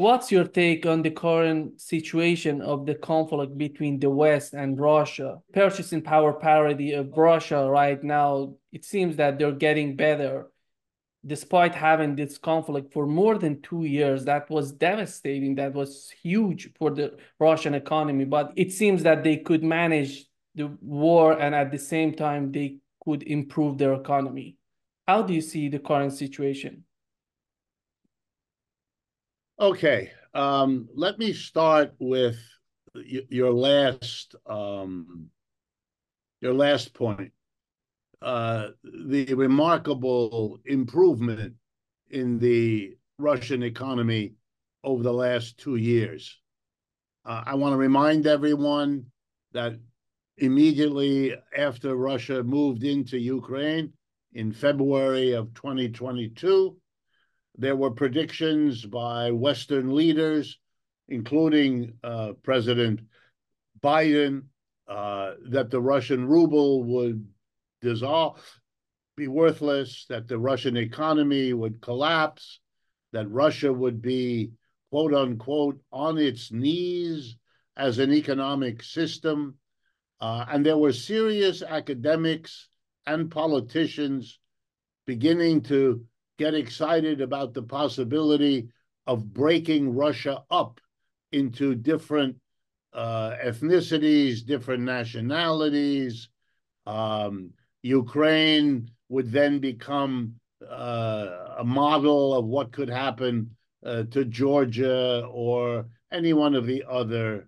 What's your take on the current situation of the conflict between the West and Russia? Purchasing power parity of Russia right now, it seems that they're getting better despite having this conflict for more than 2 years. That was devastating. That was huge for the Russian economy. But it seems that they could manage the war and at the same time they could improve their economy. How do you see the current situation? Okay, let me start with your last point. The remarkable improvement in the Russian economy over the last 2 years. I want to remind everyone that immediately after Russia moved into Ukraine in February of 2022, there were predictions by Western leaders, including President Biden, that the Russian ruble would dissolve, be worthless, that the Russian economy would collapse, that Russia would be, quote unquote, on its knees as an economic system. And there were serious academics and politicians beginning to get excited about the possibility of breaking Russia up into different ethnicities, different nationalities. Ukraine would then become a model of what could happen to Georgia or any one of the other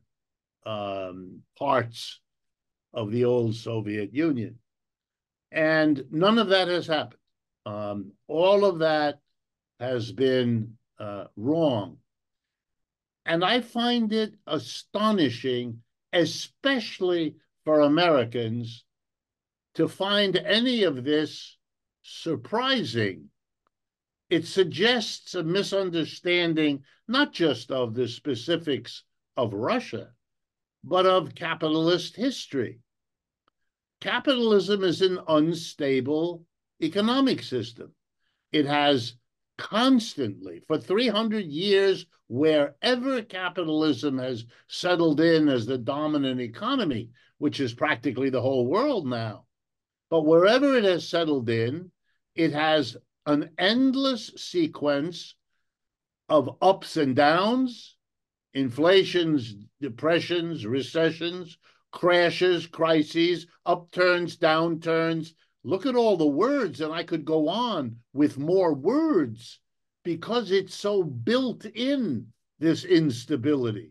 parts of the old Soviet Union. And none of that has happened. All of that has been wrong. And I find it astonishing, especially for Americans, to find any of this surprising. It suggests a misunderstanding, not just of the specifics of Russia, but of capitalist history. Capitalism is an unstable economic system. It has constantly, for 300 years, wherever capitalism has settled in as the dominant economy, which is practically the whole world now, but wherever it has settled in, it has an endless sequence of ups and downs, inflations, depressions, recessions, crashes, crises, upturns, downturns. Look at all the words, and I could go on with more words because it's so built in, this instability.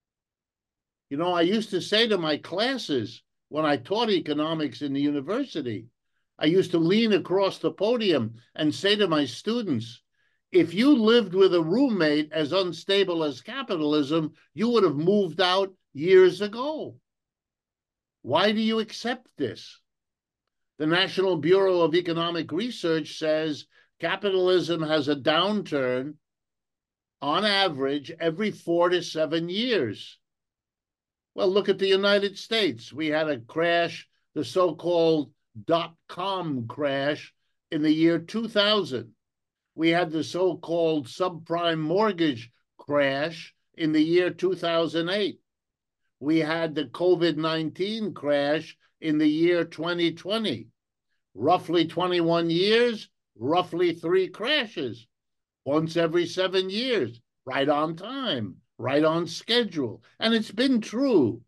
You know, I used to say to my classes when I taught economics in the university, I used to lean across the podium and say to my students, if you lived with a roommate as unstable as capitalism, you would have moved out years ago. Why do you accept this? The National Bureau of Economic Research says capitalism has a downturn on average every 4 to 7 years. Well, look at the United States. We had a crash, the so-called dot-com crash in the year 2000. We had the so-called subprime mortgage crash in the year 2008. We had the COVID-19 crash in the year 2020. Roughly 21 years, roughly 3 crashes, once every 7 years, right on time, right on schedule. And it's been true.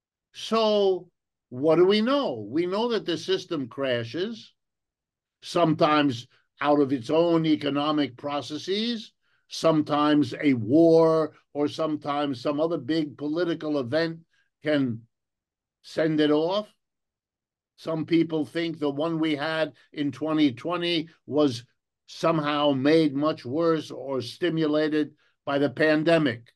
So what do we know? We know that the system crashes, sometimes out of its own economic processes, sometimes a war, or sometimes some other big political event can send it off. Some people think the one we had in 2020 was somehow made much worse or stimulated by the pandemic.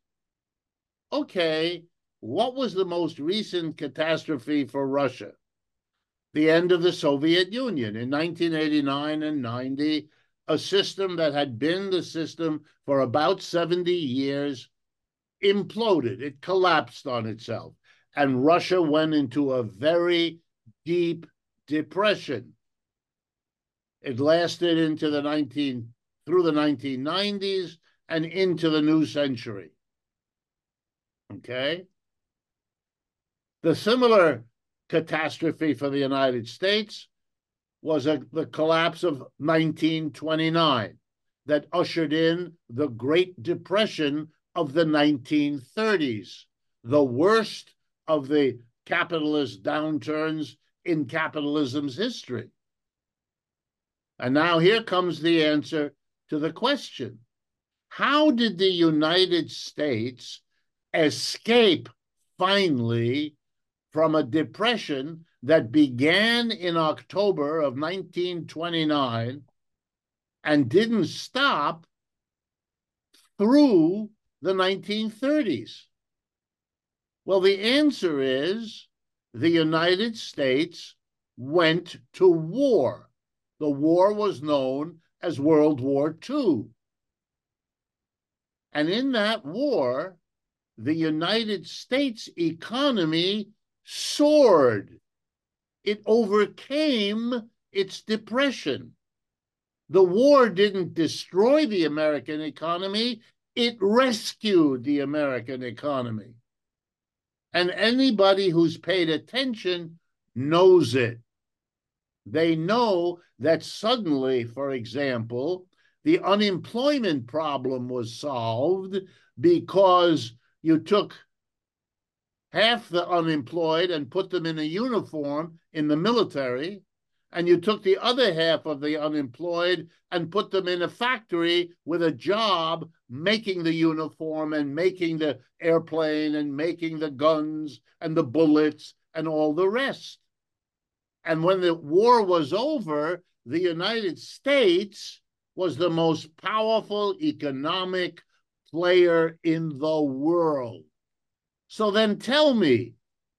Okay, what was the most recent catastrophe for Russia? The end of the Soviet Union in 1989 and 90, a system that had been the system for about 70 years imploded. It collapsed on itself. And Russia went into a very deep depression. It lasted into through the 1990s, and into the new century. Okay? The similar catastrophe for the United States was the collapse of 1929 that ushered in the Great Depression of the 1930s, the worst of the capitalist downturns in capitalism's history. And now here comes the answer to the question. How did the United States escape finally from a depression that began in October of 1929 and didn't stop through the 1930s? Well, the answer is the United States went to war. The war was known as World War II. And in that war, the United States economy soared. It overcame its depression. The war didn't destroy the American economy, it rescued the American economy. And anybody who's paid attention knows it. They know that suddenly, for example, the unemployment problem was solved because you took half the unemployed and put them in a uniform in the military, and you took the other half of the unemployed and put them in a factory with a job making the uniform and making the airplane and making the guns and the bullets and all the rest. And when the war was over, the United States was the most powerful economic player in the world. So then tell me,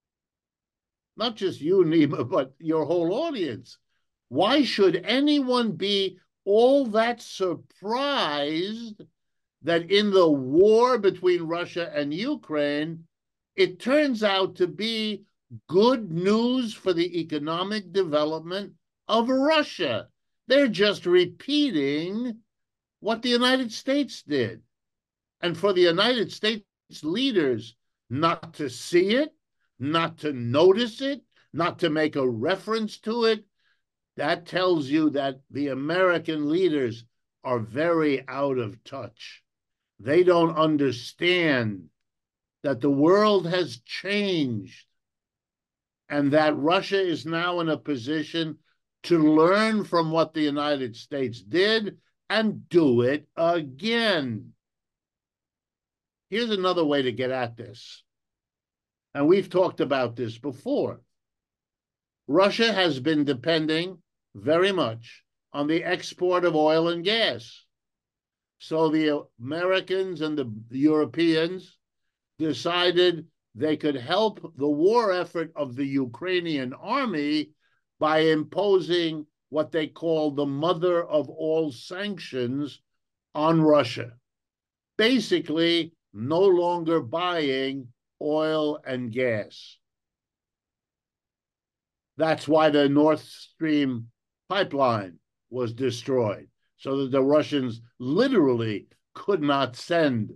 not just you, Nima, but your whole audience, why should anyone be all that surprised that in the war between Russia and Ukraine, it turns out to be good news for the economic development of Russia? They're just repeating what the United States did. And for the United States leaders not to see it, not to notice it, not to make a reference to it, that tells you that the American leaders are very out of touch. They don't understand that the world has changed and that Russia is now in a position to learn from what the United States did and do it again. Here's another way to get at this. And we've talked about this before. Russia has been depending very much on the export of oil and gas. So the Americans and the Europeans decided they could help the war effort of the Ukrainian army by imposing what they call the mother of all sanctions on Russia. Basically, no longer buying oil and gas. That's why the Nord Stream pipeline was destroyed, so that the Russians literally could not send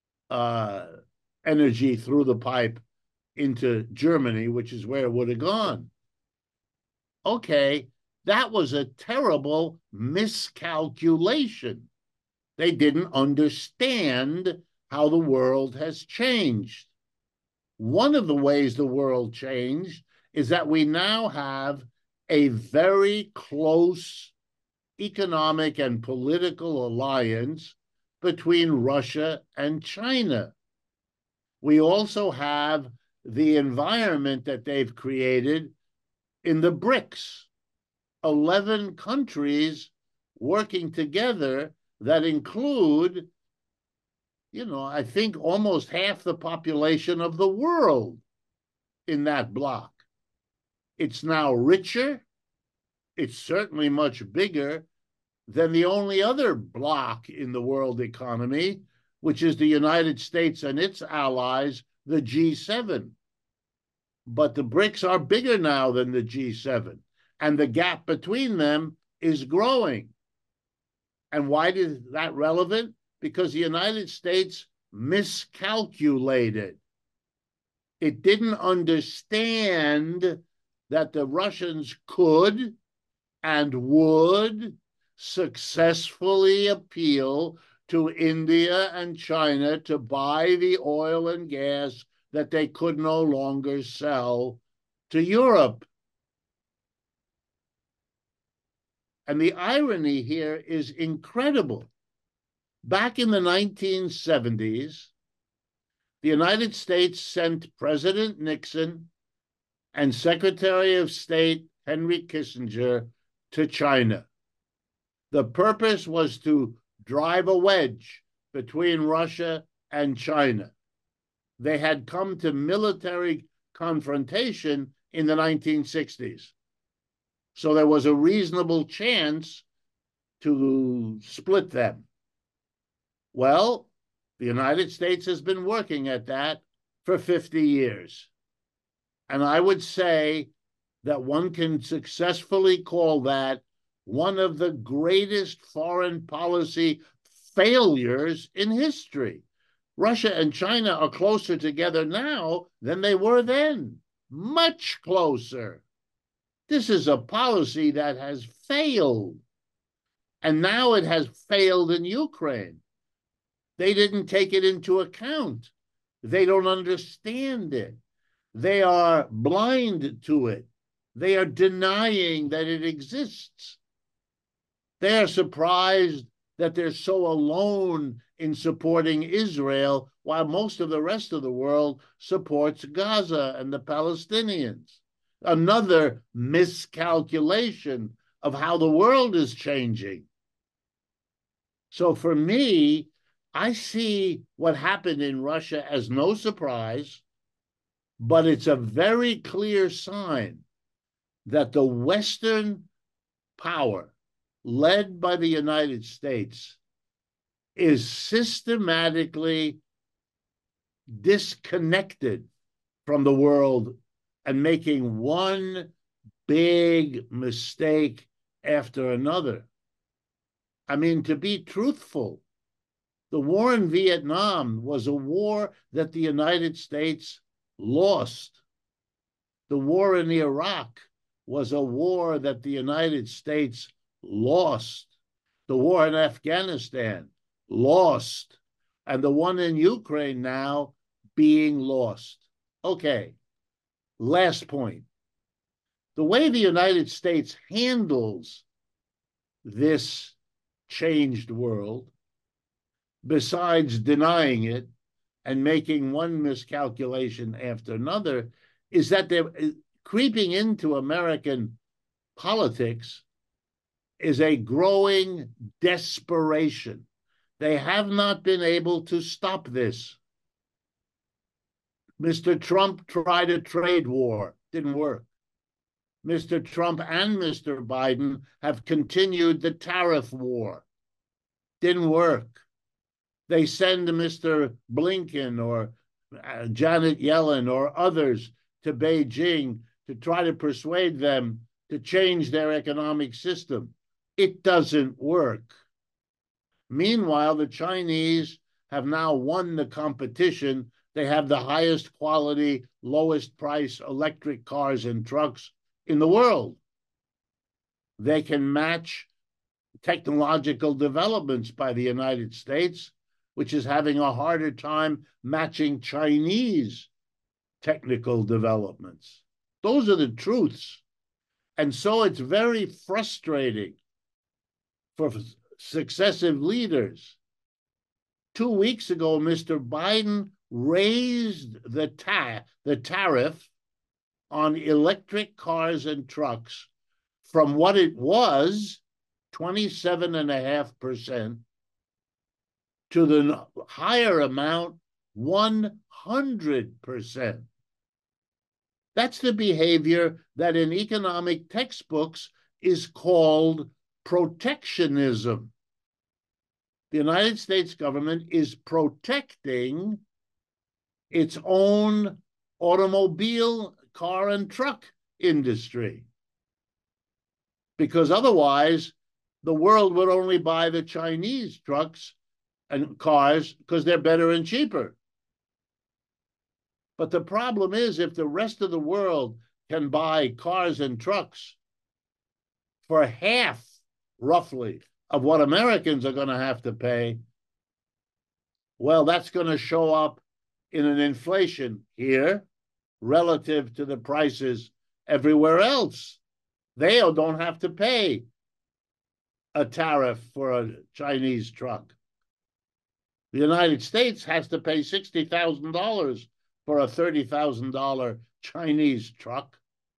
energy through the pipe into Germany, which is where it would have gone. Okay, that was a terrible miscalculation. They didn't understand how the world has changed. One of the ways the world changed is that we now have a very close economic and political alliance between Russia and China. We also have the environment that they've created in the BRICS, 11 countries working together that include, I think almost half the population of the world in that bloc. It's now richer. It's certainly much bigger than the only other bloc in the world economy, which is the United States and its allies, the G7. But the BRICS are bigger now than the G7, and the gap between them is growing. And why is that relevant? because the United States miscalculated. It didn't understand that the Russians could and would successfully appeal to India and China to buy the oil and gas that they could no longer sell to Europe. And the irony here is incredible. Back in the 1970s, the United States sent President Nixon and Secretary of State Henry Kissinger to China. The purpose was to drive a wedge between Russia and China. They had come to military confrontation in the 1960s. So there was a reasonable chance to split them. Well, the United States has been working at that for 50 years. And I would say that one can successfully call that one of the greatest foreign policy failures in history. Russia and China are closer together now than they were then, much closer. This is a policy that has failed. And now it has failed in Ukraine. They didn't take it into account. They don't understand it. They are blind to it. They are denying that it exists. They are surprised that they're so alone in supporting Israel, while most of the rest of the world supports Gaza and the Palestinians. Another miscalculation of how the world is changing. So for me, I see what happened in Russia as no surprise, but it's a very clear sign that the Western power, led by the United States, is systematically disconnected from the world and making one big mistake after another. I mean, to be truthful, the war in Vietnam was a war that the United States lost. The war in Iraq was a war that the United States lost. The war in Afghanistan, lost. And the one in Ukraine now being lost. Okay, last point. The way the United States handles this changed world, besides denying it and making one miscalculation after another, is that they're creeping into American politics is a growing desperation. They have not been able to stop this. Mr. Trump tried a trade war, didn't work. Mr. Trump and Mr. Biden have continued the tariff war, didn't work. They send Mr. Blinken or Janet Yellen or others to Beijing to try to persuade them to change their economic system. It doesn't work. Meanwhile, the Chinese have now won the competition. They have the highest quality, lowest price electric cars and trucks in the world. They can match technological developments by the United States, which is having a harder time matching Chinese technical developments. Those are the truths. And so it's very frustrating for successive leaders. 2 weeks ago, Mr. Biden raised the tariff on electric cars and trucks from what it was, 27.5%, to the higher amount, 100%. That's the behavior that in economic textbooks is called protectionism. The United States government is protecting its own automobile, car, and truck industry, because otherwise the world would only buy the Chinese trucks and cars because they're better and cheaper. But the problem is, if the rest of the world can buy cars and trucks for half, roughly, of what Americans are going to have to pay, well, that's going to show up in an inflation here relative to the prices everywhere else. They don't have to pay a tariff for a Chinese truck. The United States has to pay $60,000 for a $30,000 Chinese truck.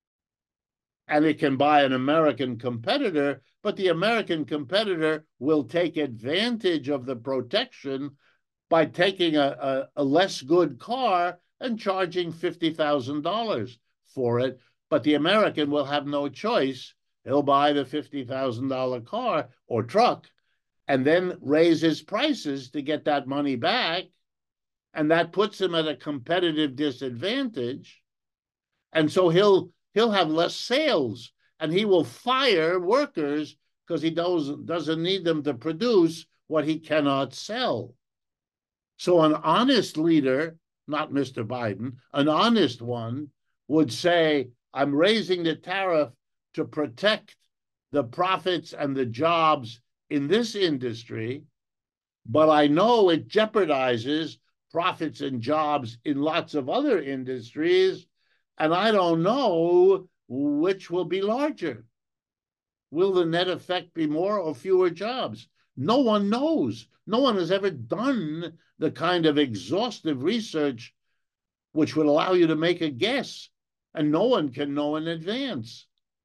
And it can buy an American competitor, but the American competitor will take advantage of the protection by taking a less good car and charging $50,000 for it. But the American will have no choice. He'll buy the $50,000 car or truck and then raise his prices to get that money back. And that puts him at a competitive disadvantage. And so he'll have less sales, and he will fire workers because he doesn't need them to produce what he cannot sell. So an honest leader, not Mr. Biden, an honest one would say, I'm raising the tariff to protect the profits and the jobs in this industry, but I know it jeopardizes profits and jobs in lots of other industries, and I don't know which will be larger. Will the net effect be more or fewer jobs? No one knows. No one has ever done the kind of exhaustive research which would allow you to make a guess, and no one can know in advance.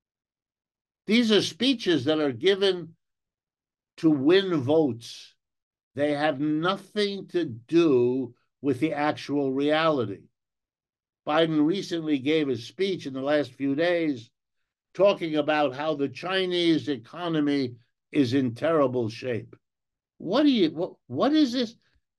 These are speeches that are given to win votes. They have nothing to do with the actual reality. Biden recently gave a speech in the last few days talking about how the Chinese economy is in terrible shape. What is this?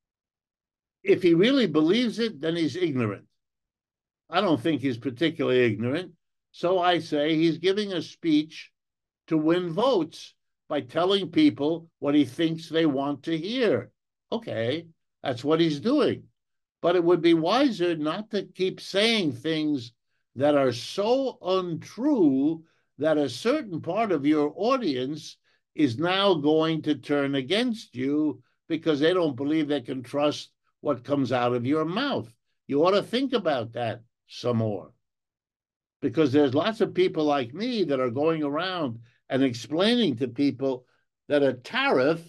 If he really believes it, then he's ignorant. I don't think he's particularly ignorant. So I say he's giving a speech to win votes by telling people what he thinks they want to hear. Okay, that's what he's doing. But it would be wiser not to keep saying things that are so untrue that a certain part of your audience is now going to turn against you because they don't believe they can trust what comes out of your mouth. You ought to think about that some more. Because there's lots of people like me that are going around and explaining to people that a tariff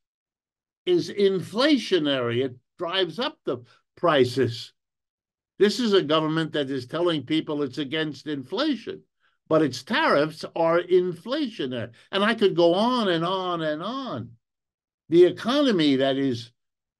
is inflationary. It drives up the prices. This is a government that is telling people it's against inflation, but its tariffs are inflationary. And I could go on and on and on. The economy that is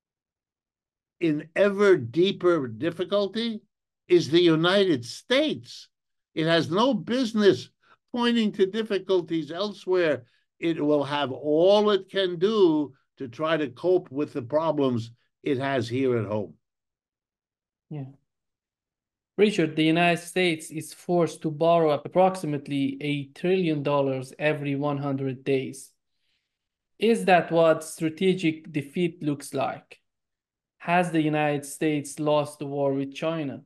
in ever deeper difficulty is the United States. It has no business pointing to difficulties elsewhere. It will have all it can do to try to cope with the problems it has here at home. Yeah. Richard, the United States is forced to borrow approximately $1 trillion every 100 days. Is that what strategic defeat looks like? Has the United States lost the war with China?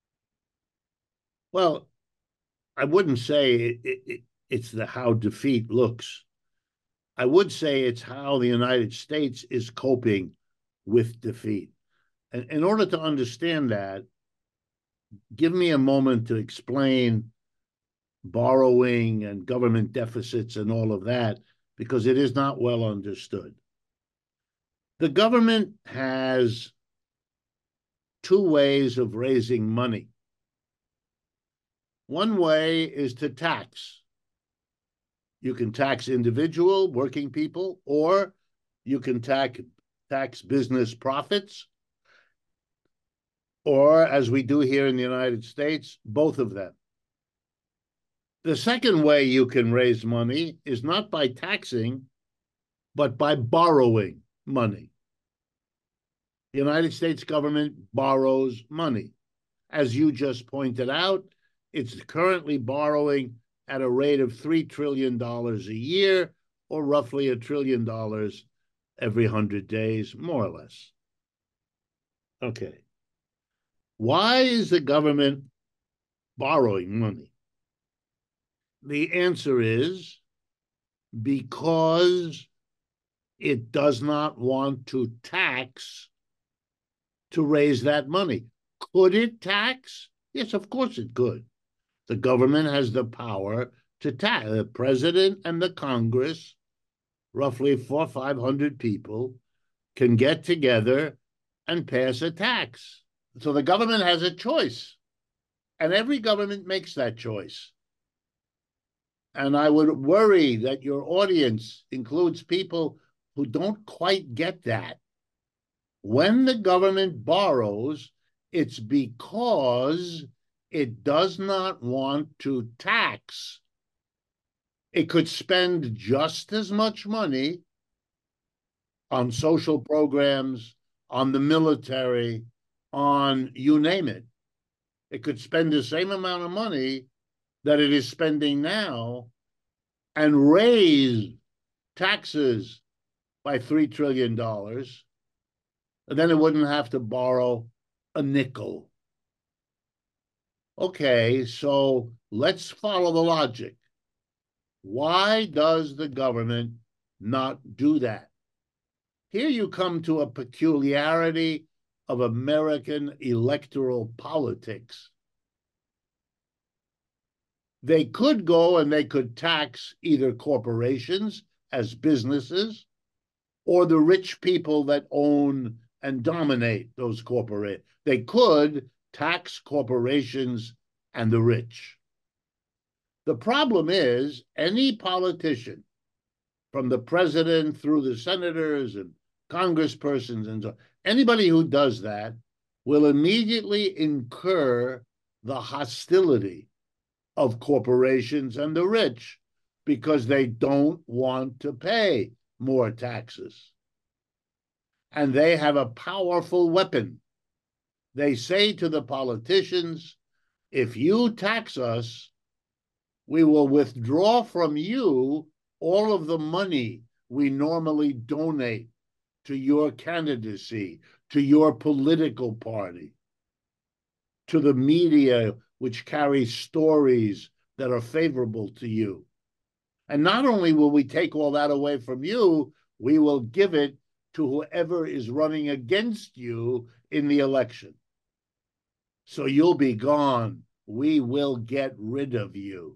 Well, I wouldn't say it's how defeat looks. I would say it's how the United States is coping with defeat. And in order to understand that, give me a moment to explain borrowing and government deficits and all of that, because it is not well understood. The government has two ways of raising money. One way is to tax. You can tax individual working people, or you can tax business profits, or, as we do here in the United States, both of them. The second way you can raise money is not by taxing, but by borrowing money. The United States government borrows money. As you just pointed out, it's currently borrowing at a rate of $3 trillion a year, or roughly $1 trillion every 100 days, more or less. Okay. Why is the government borrowing money? The answer is because it does not want to tax to raise that money. Could it tax? Yes, of course it could. The government has the power to tax. The president and the Congress, roughly 400 or 500 people, can get together and pass a tax. So the government has a choice, and every government makes that choice. And I would worry that your audience includes people who don't quite get that. When the government borrows, it's because it does not want to tax. It could spend just as much money on social programs, on the military, on you name it. It could spend the same amount of money that it is spending now and raise taxes by $3 trillion, and then it wouldn't have to borrow a nickel. Okay, so let's follow the logic. Why does the government not do that? Here you come to a peculiarity of American electoral politics. They could go and they could tax either corporations as businesses or the rich people that own and dominate those corporations. They could tax corporations and the rich. The problem is any politician, from the president through the senators and congresspersons and so, anybody who does that will immediately incur the hostility of corporations and the rich because they don't want to pay more taxes. And they have a powerful weapon. They say to the politicians, if you tax us, we will withdraw from you all of the money we normally donate to your candidacy, to your political party, to the media, which carries stories that are favorable to you. And not only will we take all that away from you, we will give it to whoever is running against you in the election. So you'll be gone. We will get rid of you.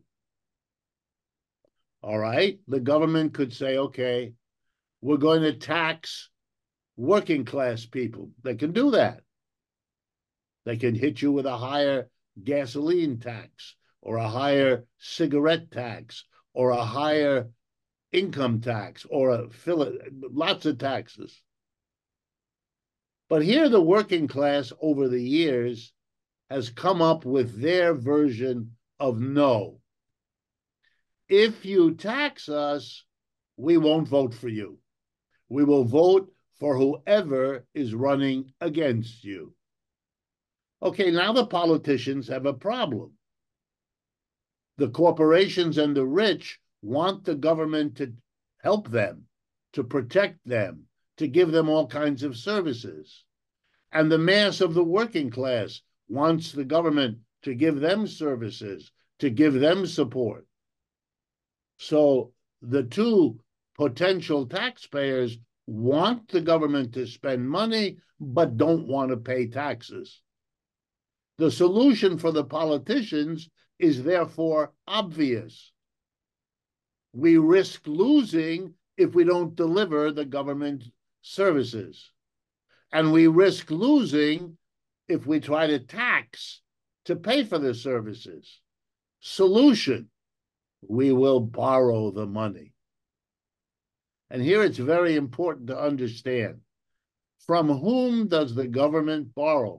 All right? The government could say, okay, we're going to tax working class people. They can do that. They can hit you with a higher gasoline tax or a higher cigarette tax or a higher income tax or lots of taxes. But here the working class over the years has come up with their version of no. If you tax us, we won't vote for you. We will vote for whoever is running against you. Okay, now the politicians have a problem. The corporations and the rich want the government to help them, to protect them, to give them all kinds of services. And the mass of the working class wants the government to give them services, to give them support. So the two potential taxpayers want the government to spend money, but don't want to pay taxes. The solution for the politicians is therefore obvious. We risk losing if we don't deliver the government services. And we risk losing if we try to tax to pay for the services. Solution, we will borrow the money. And here it's very important to understand, from whom does the government borrow?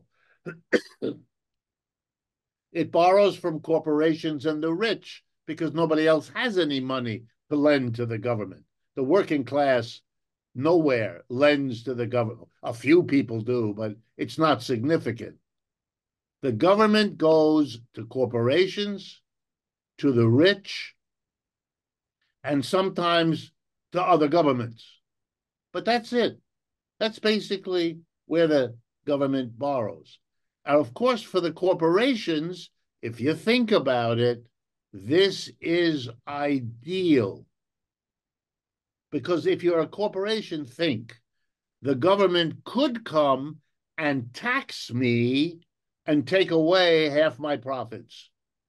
It borrows from corporations and the rich because nobody else has any money to lend to the government. The working class nowhere lends to the government. A few people do, but it's not significant. The government goes to corporations, to the rich, and sometimes to other governments. But that's it. That's basically where the government borrows. And of course, for the corporations, if you think about it, this is ideal. Because if you're a corporation, think the government could come and tax me and take away half my profits.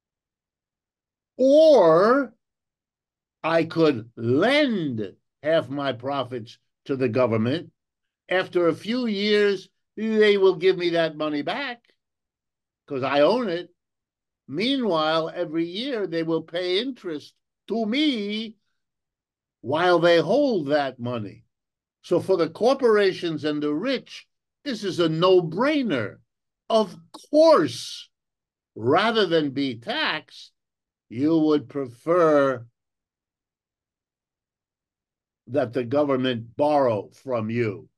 Or I could lend half my profits to the government. After a few years, they will give me that money back because I own it. Meanwhile, every year they will pay interest to me while they hold that money. So for the corporations and the rich, this is a no-brainer. Of course, rather than be taxed, you would prefer that the government borrow from you.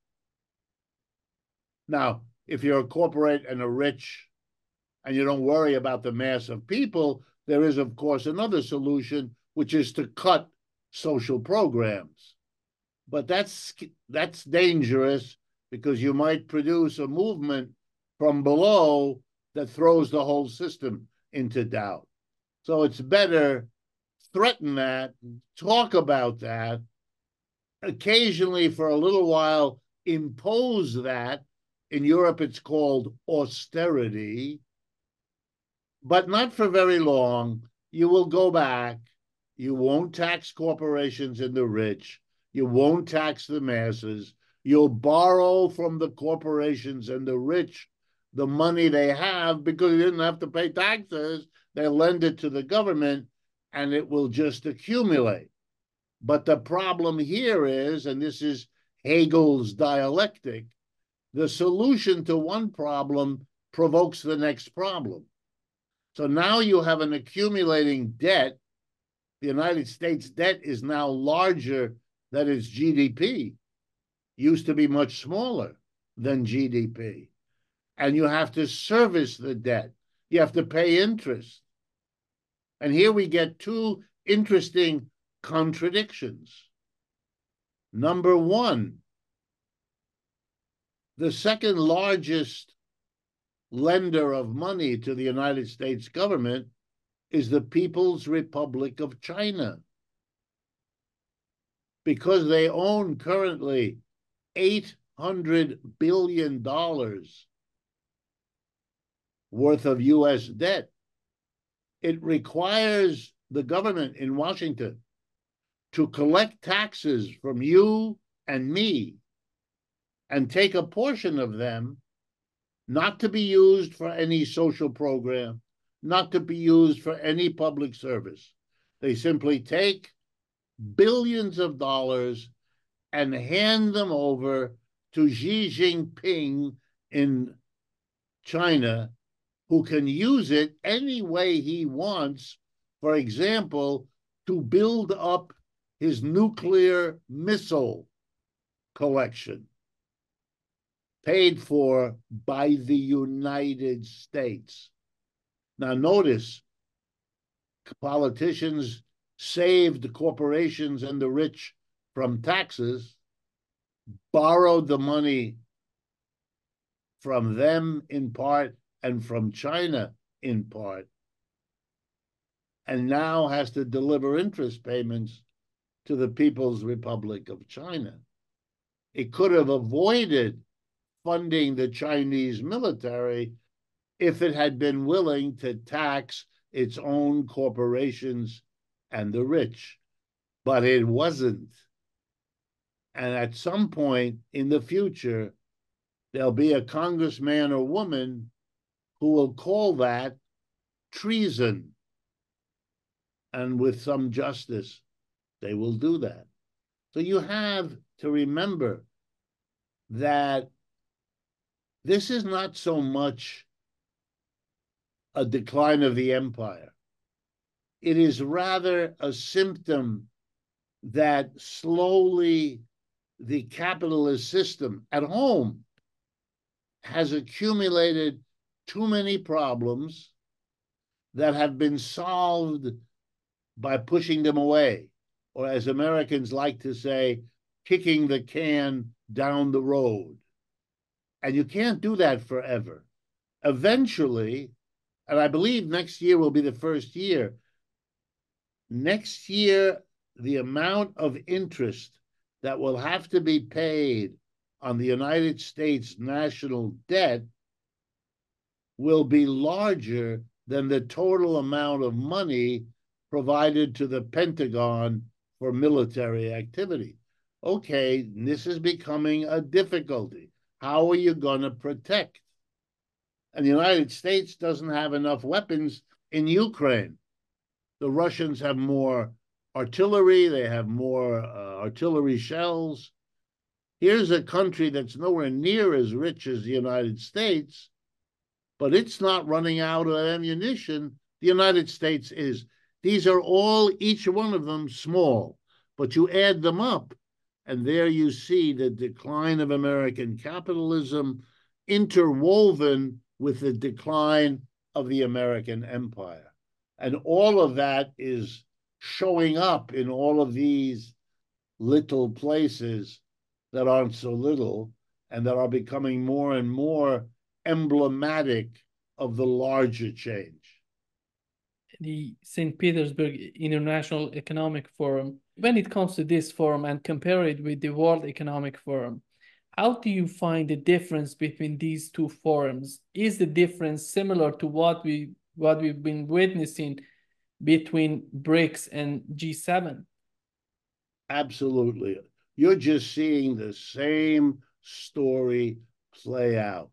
Now, if you're a corporate and a rich and you don't worry about the mass of people, there is, of course, another solution, which is to cut social programs. But that's dangerous because you might produce a movement from below that throws the whole system into doubt. So it's better threaten that, talk about that, occasionally for a little while impose that. In Europe, it's called austerity, but not for very long. You will go back. You won't tax corporations and the rich. You won't tax the masses. You'll borrow from the corporations and the rich the money they have because you didn't have to pay taxes. They lend it to the government and it will just accumulate. But the problem here is, and this is Hegel's dialectic, the solution to one problem provokes the next problem. So now you have an accumulating debt. The United States debt is now larger than its GDP. Used to be much smaller than GDP. And you have to service the debt. You have to pay interest. And here we get two interesting contradictions. Number one, the second largest lender of money to the United States government is the People's Republic of China, because they own currently $800 billion worth of US debt. It requires the government in Washington to collect taxes from you and me and take a portion of them, not to be used for any social program, not to be used for any public service. They simply take billions of dollars and hand them over to Xi Jinping in China, who can use it any way he wants, for example, to build up his nuclear missile collection, paid for by the United States. Now, notice, politicians saved the corporations and the rich from taxes, borrowed the money from them in part and from China in part, and now has to deliver interest payments to the People's Republic of China. It could have avoided funding the Chinese military if it had been willing to tax its own corporations and the rich, but it wasn't. And at some point in the future, there'll be a congressman or woman who will call that treason. And with some justice, they will do that. So you have to remember that this is not so much a decline of the empire. It is rather a symptom that slowly the capitalist system at home has accumulated too many problems that have been solved by pushing them away, or as Americans like to say, kicking the can down the road. And you can't do that forever. Eventually, and I believe next year will be the first year, next year, the amount of interest that will have to be paid on the United States national debt will be larger than the total amount of money provided to the Pentagon for military activity. Okay, this is becoming a difficulty. How are you going to protect? And the United States doesn't have enough weapons in Ukraine. The Russians have more artillery, they have more artillery shells. Here's a country that's nowhere near as rich as the United States, but it's not running out of ammunition. The United States is. These are all, each one of them, small, but you add them up, and there you see the decline of American capitalism interwoven with the decline of the American empire. And all of that is showing up in all of these little places that aren't so little and that are becoming more and more emblematic of the larger change. The St. Petersburg International Economic Forum, when it comes to this forum and compare it with the World Economic Forum, how do you find the difference between these two forums? Is the difference similar to what we've been witnessing between BRICS and G7? Absolutely. You're just seeing the same story play out.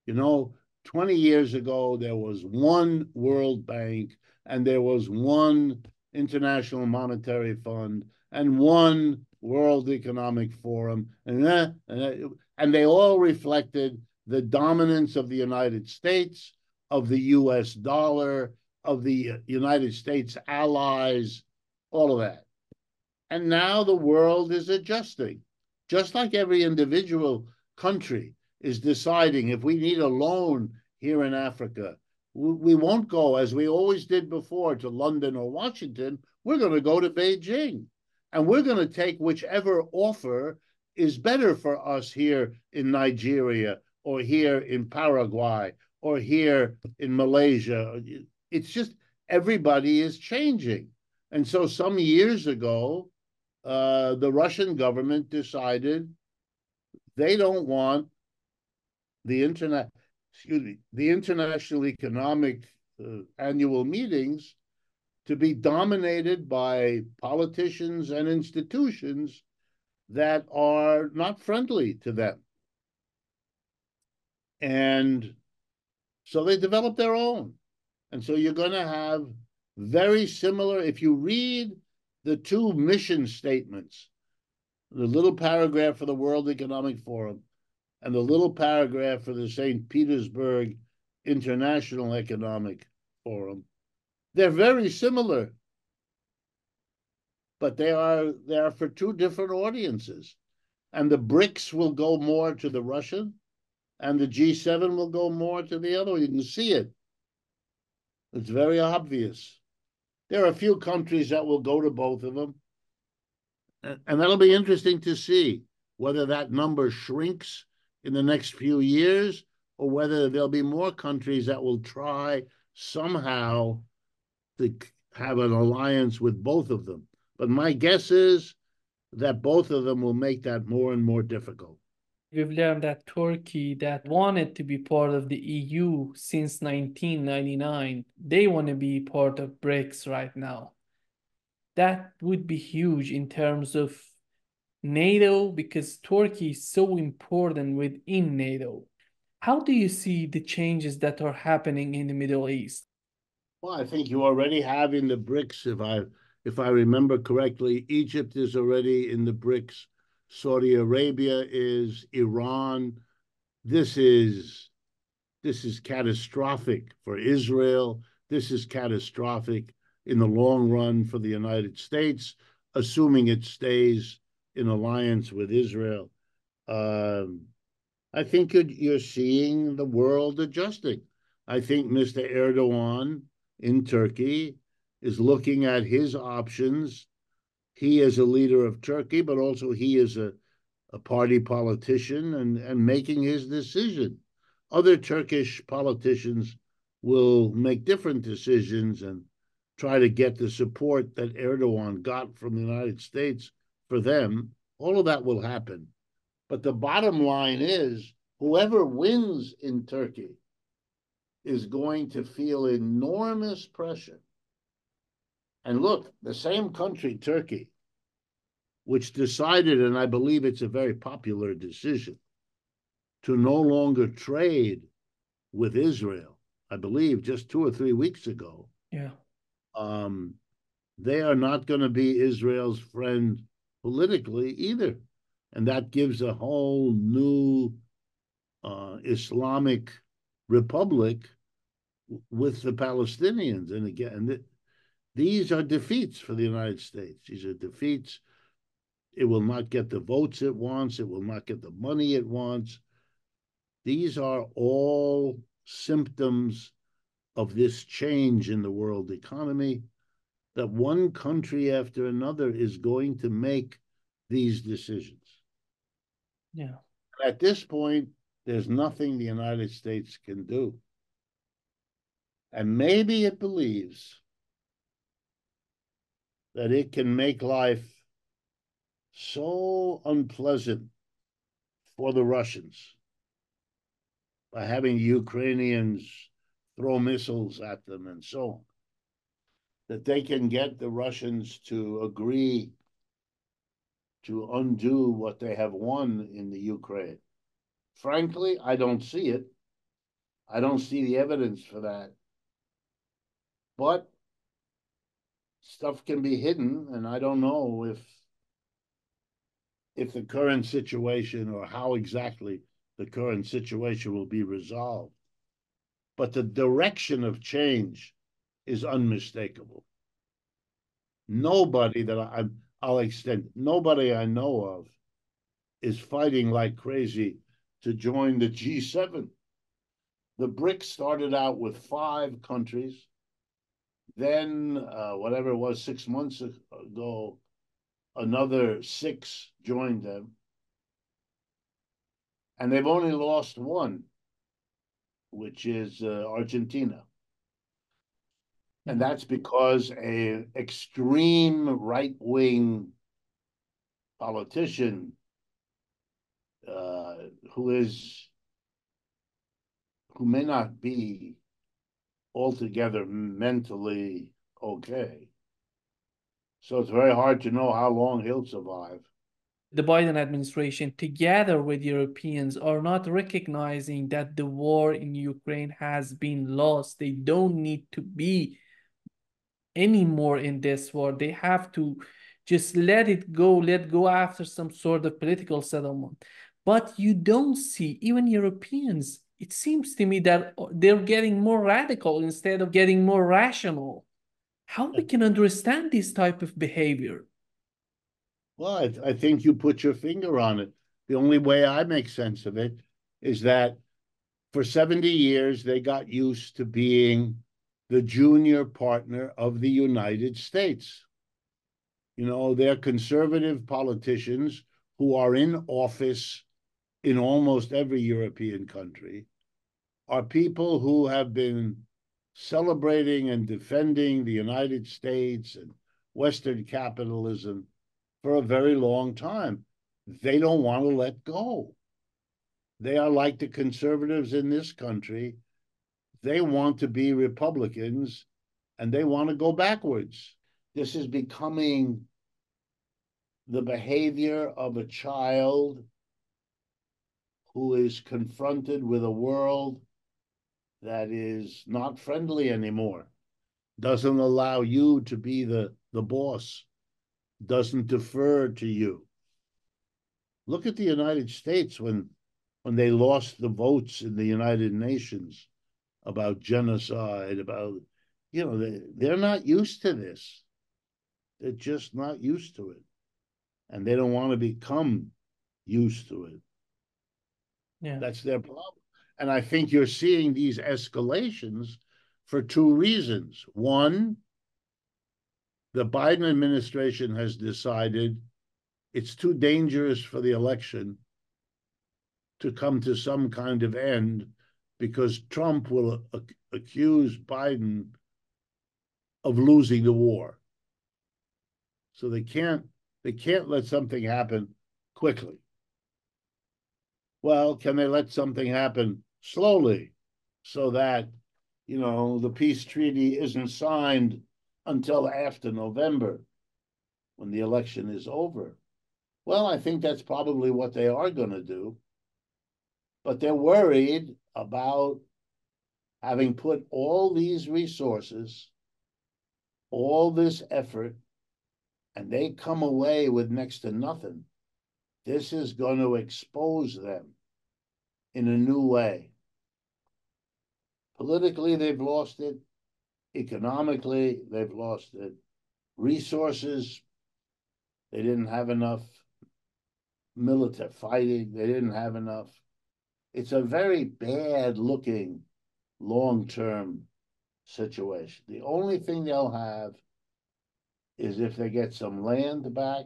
20 years ago, there was one World Bank and there was one International Monetary Fund and one World Economic Forum, and they all reflected the dominance of the United States, of the US dollar, of the United States allies, all of that. And now the world is adjusting, just like every individual country is deciding if we need a loan here in Africa, we won't go, as we always did before, to London or Washington. We're going to go to Beijing. And we're going to take whichever offer is better for us here in Nigeria or here in Paraguay or here in Malaysia. It's just everybody is changing. And so some years ago, the Russian government decided they don't want the international economic annual meetings to be dominated by politicians and institutions that are not friendly to them. And so they developed their own. And so you're going to have very similar, if you read the two mission statements, the little paragraph for the World Economic Forum and the little paragraph for the St. Petersburg International Economic Forum, they're very similar, but they are for two different audiences. And the BRICS will go more to the Russian, and the G7 will go more to the other. You can see it. It's very obvious. There are a few countries that will go to both of them. And that'll be interesting to see whether that number shrinks in the next few years or whether there'll be more countries that will try somehow to have an alliance with both of them. But my guess is that both of them will make that more and more difficult. We've learned that Turkey, that wanted to be part of the EU since 1999, they want to be part of BRICS right now. That would be huge in terms of NATO, because Turkey is so important within NATO. How do you see the changes that are happening in the Middle East? Well, I think you already have in the BRICS, if I remember correctly, Egypt is already in the BRICS. Saudi Arabia is, Iran. This is catastrophic for Israel. This is catastrophic in the long run for the United States, assuming it stays in alliance with Israel. I think you're seeing the world adjusting. I think Mr. Erdogan in Turkey is looking at his options he is a leader of Turkey, but also he is a party politician and making his decision. Other Turkish politicians will make different decisions and try to get the support that Erdogan got from the United States for them. All of that will happen. But the bottom line is whoever wins in Turkey is going to feel enormous pressure. And look, the same country, Turkey, which decided, and I believe it's a very popular decision, to no longer trade with Israel, I believe just 2 or 3 weeks ago. Yeah. They are not going to be Israel's friend politically either. And that gives a whole new Islamic republic with the Palestinians. And again, these are defeats for the United States. These are defeats. It will not get the votes it wants. It will not get the money it wants. These are all symptoms of this change in the world economy, that one country after another is going to make these decisions. Yeah. At this point, there's nothing the United States can do. And maybe it believes that it can make life so unpleasant for the Russians by having the Ukrainians throw missiles at them and so on, that they can get the Russians to agree to undo what they have won in the Ukraine. Frankly, I don't see it. I don't see the evidence for that. But stuff can be hidden, and I don't know if the current situation or how exactly the current situation will be resolved. But the direction of change is unmistakable. Nobody that I'll extend, nobody I know of is fighting like crazy to join the G7. The BRICS started out with 5 countries. Then, whatever it was, 6 months ago, another 6 joined them. And they've only lost one, which is Argentina. And that's because an extreme right-wing politician who may not be altogether mentally okay. So it's very hard to know how long he'll survive. The Biden administration, together with Europeans, are not recognizing that the war in Ukraine has been lost. They don't need to be anymore in this war. They have to just let go after some sort of political settlement. But you don't see, even Europeans, it seems to me that they're getting more radical instead of getting more rational. How we can understand this type of behavior? Well, I think you put your finger on it. The only way I make sense of it is that for 70 years, they got used to being the junior partner of the United States. You know, they're conservative politicians who are in office in almost every European country, are people who have been celebrating and defending the United States and Western capitalism for a very long time. They don't want to let go. They are like the conservatives in this country. They want to be Republicans and they want to go backwards. This is becoming the behavior of a child who is confronted with a world that is not friendly anymore, doesn't allow you to be the boss, doesn't defer to you. Look at the United States when they lost the votes in the United Nations about genocide, about, you know, they're not used to this. They're just not used to it. And they don't want to become used to it. Yeah. That's their problem. And I think you're seeing these escalations for 2 reasons. One, the Biden administration has decided it's too dangerous for the election to come to some kind of end because Trump will accuse Biden of losing the war. So they can't let something happen quickly. Well, can they let something happen slowly so that, the peace treaty isn't signed until after November when the election is over? Well, I think that's probably what they are going to do. But they're worried about having put all these resources, all this effort, and they come away with next to nothing. This is going to expose them in a new way. Politically, they've lost it. Economically, they've lost it. Resources, they didn't have enough military fighting. They didn't have enough. It's a very bad-looking long-term situation. The only thing they'll have is if they get some land back,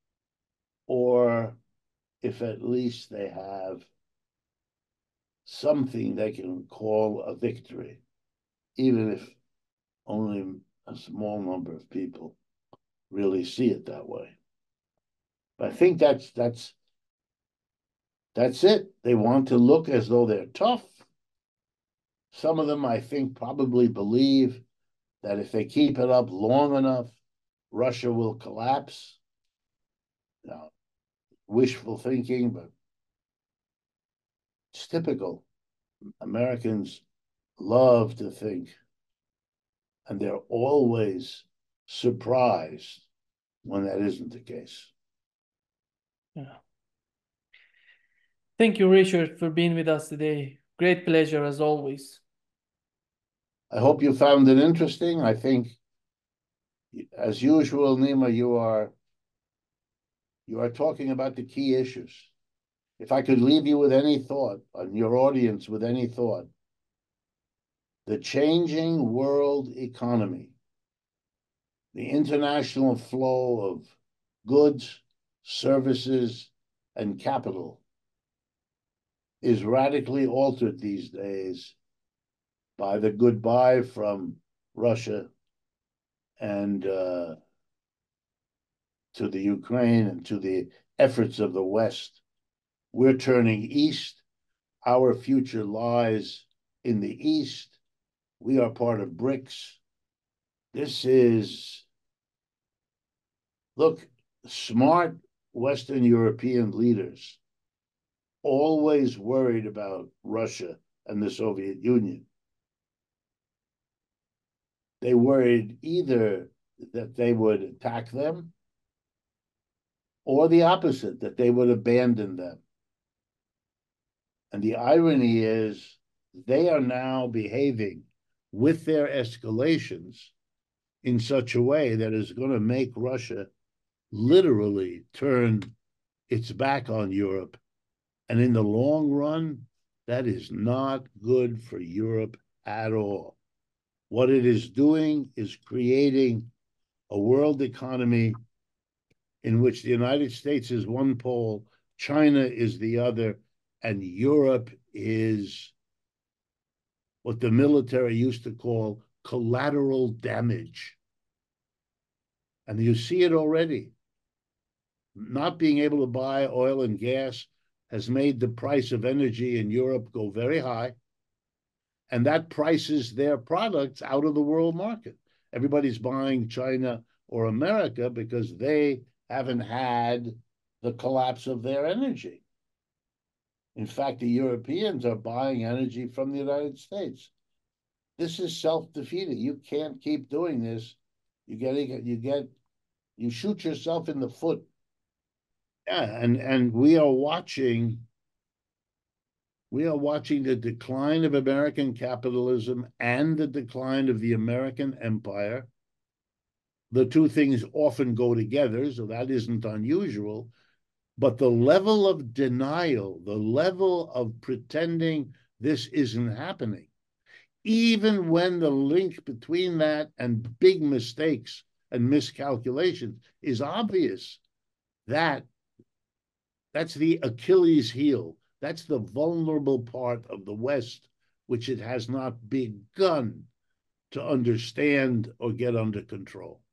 or if at least they have something they can call a victory, even if only a small number of people really see it that way. But I think that's it. They want to look as though they're tough. Some of them, I think, probably believe that if they keep it up long enough, Russia will collapse. Now, wishful thinking, but it's typical. Americans love to think, and they're always surprised when that isn't the case. Yeah. Thank you, Richard, for being with us today. Great pleasure as always. I hope you found it interesting. I think, as usual, Nima, you are talking about the key issues. If I could leave you with any thought, and your audience with any thought, the changing world economy, the international flow of goods, services, and capital is radically altered these days by the goodbye from Russia and to the Ukraine and to the efforts of the West. We're turning east. Our future lies in the east. We are part of BRICS. This is, look, smart Western European leaders always worried about Russia and the Soviet Union. They worried either that they would attack them or the opposite, that they would abandon them. And the irony is they are now behaving with their escalations in such a way that is going to make Russia literally turn its back on Europe. And in the long run, that is not good for Europe at all. What it is doing is creating a world economy in which the United States is one pole, China is the other, and Europe is what the military used to call collateral damage. And you see it already. Not being able to buy oil and gas has made the price of energy in Europe go very high, and that prices their products out of the world market. Everybody's buying China or America because they haven't had the collapse of their energy. In fact, the Europeans are buying energy from the United States. This is self-defeating. You can't keep doing this. You shoot yourself in the foot. Yeah, and we are watching the decline of American capitalism and the decline of the American empire. The two things often go together, so that isn't unusual. But the level of denial, the level of pretending this isn't happening, even when the link between that and big mistakes and miscalculations, is obvious that that's the Achilles heel. That's the vulnerable part of the West, which it has not begun to understand or get under control.